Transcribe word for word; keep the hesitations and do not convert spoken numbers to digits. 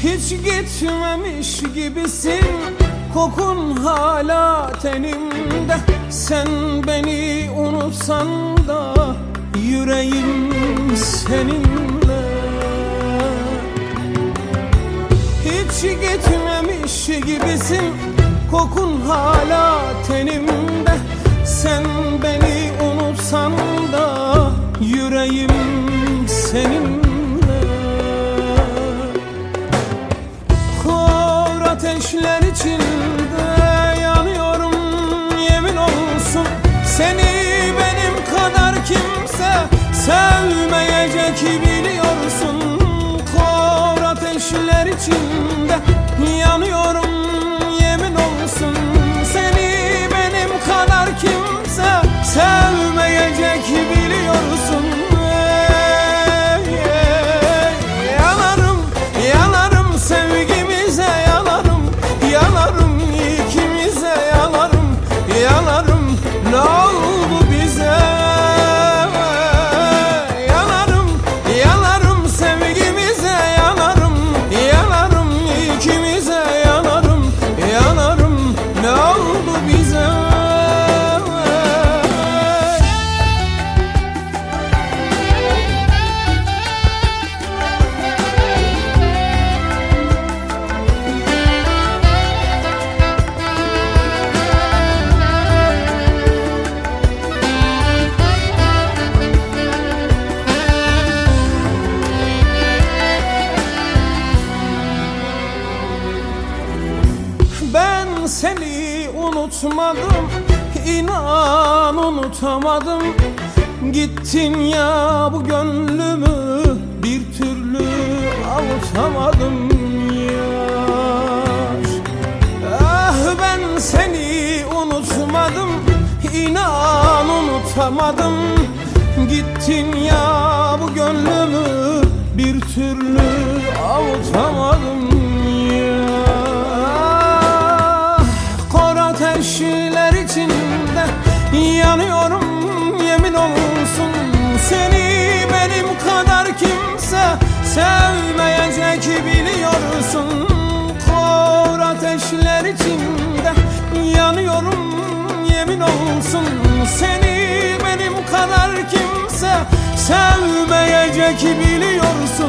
Hiç gitmemiş gibisin, kokun hala tenimde. Sen beni unutsan da yüreğim seninle. Hiç gitmemiş gibisin, kokun hala tenimde. Sen beni unutsan da yüreğim seninle. Kor ateşler içinde yanıyorum, yemin olsun. Seni benim kadar kimse sevmeyecek biliyorsun. Kor ateşler içinde yanıyorum, yemin olsun. Seni benim kadar kimse sevmeyecek biliyorsun. Yanarım, yanarım sevgimize, yanarım, yanarım ikimize, yanarım, yanarım ne oldu bize? Yanarım, yanarım sevgimize, yanarım, yanarım ikimize, yanarım, yanarım ne oldu bize? Ben seni unutmadım, inan unutamadım. Gittin ya bu gönlümü bir türlü avutamadım yar. Ah ben seni unutmadım, inan unutamadım. Gittin ya bu gönlümü bir türlü avutamadım yar. Ateşler içinde yanıyorum, yemin olsun. Seni benim kadar kimse sevmeyecek biliyorsun. Kor ateşler içinde yanıyorum, yemin olsun. Seni benim kadar kimse sevmeyecek biliyorsun.